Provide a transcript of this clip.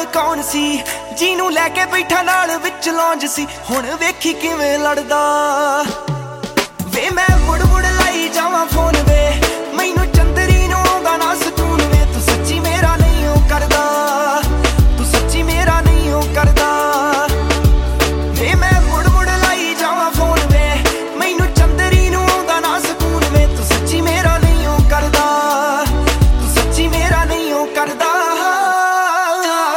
ਕੌਣ ਸੀ ਜਿਹਨੂੰ ਲੈ ਕੇ ਬੈਠਾ ਨਾਲ ਵਿੱਚ ਲੌਂਜ ਸੀ। ਹੁਣ ਵੇਖੀ ਕਿਵੇਂ ਲੜਦਾ।